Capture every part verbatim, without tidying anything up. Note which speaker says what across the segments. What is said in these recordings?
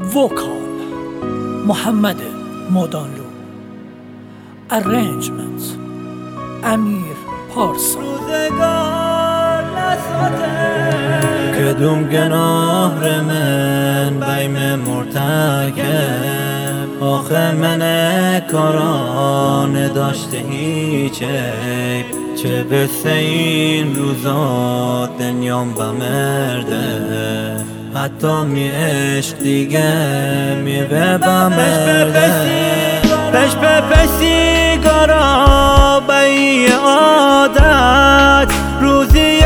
Speaker 1: وکال محمد مدانلو، ارنجمنت امیر پارسا.
Speaker 2: روزگار نساته کدوم گناه من بیم مرتکب، آخه من کاران داشته هیچ عیب، چه بسه این روزا دنیام بمرده، حتی می عشق دیگه می بمرده. پش به پش سیگارا بایی عادت، روزی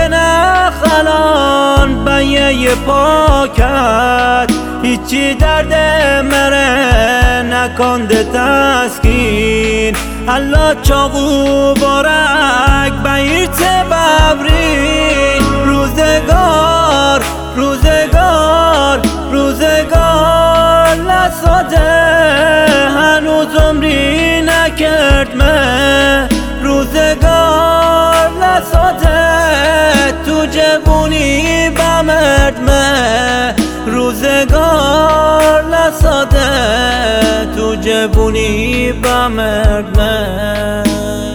Speaker 2: نخلان بایی پاکت، هیچی درد مره نکنده تسکین، الله چاقو بارک بایرت ببرین. روزگار روزگار روزگار لساده هنوز عمری نکرد من، روزگار لساده تو جوونی بمرد من، روزگار لساده تو جوونی بمرد من.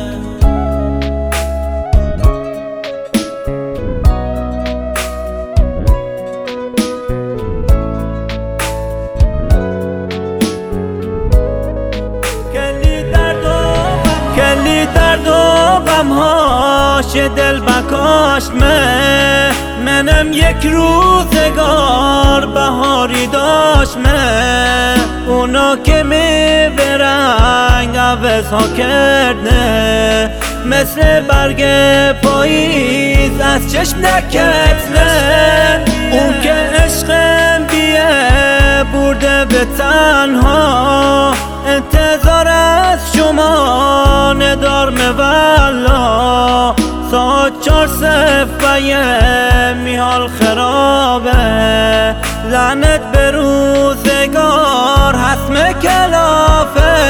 Speaker 2: کلی درد و غمهاش دل بکاشت من، منم یک روزگار بهاری داشت من، اونا که می برنگ عوض ها کرده، مثل برگ پاییز از چشم نکتنه، اون که عشقم بیه برده به تنها، انتظار از شما ندار مولا، ساعت چار صفحه میحال خرابه، لعنت به روزگار حسم کلافه.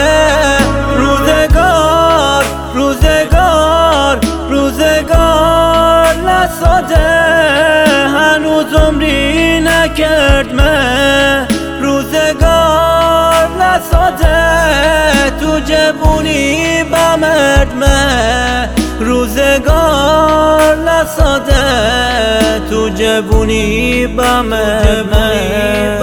Speaker 2: روزگار روزگار روزگار لساده هنوز عمری نکرد من، روزگار لساده تو جوونی بمرد من، روزگار لساده تو جوونی بمرد من.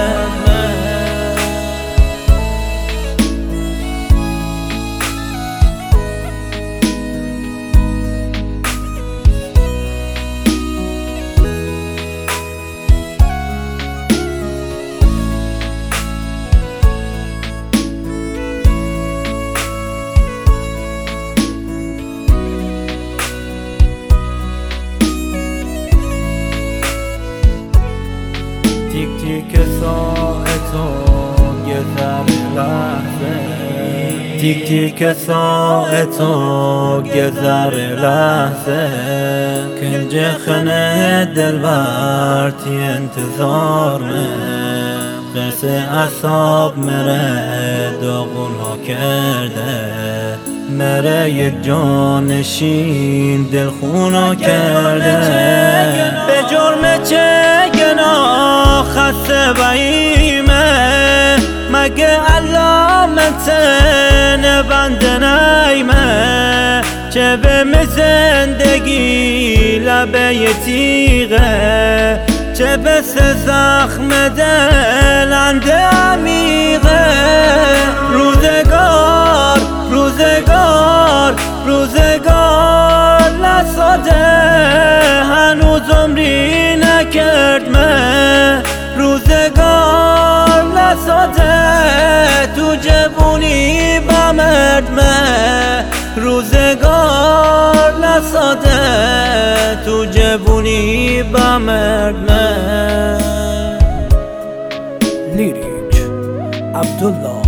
Speaker 2: تیک تیک ساعتو یه ذره لحظه، تیک تیک ساعتو یه ذره لحظه، کنج خنه دلبر تی انتظار من، قصه اصاب مره داغون ها کرده، مره یک جانشین دل خونا کرده، به جرم چه گناه خسته ویمه، مگه علامت بنده نیمه، چه به زندگی لبه تیغه، چه به سه زخم دلند عمیقه. روزگار روزگار روزگار لساده هنوز عمری نکرد من، روزگار لساده تو جوونی بمرد من، روزگار لساده تو جوونی بمرد من.
Speaker 1: لیریک عبدالله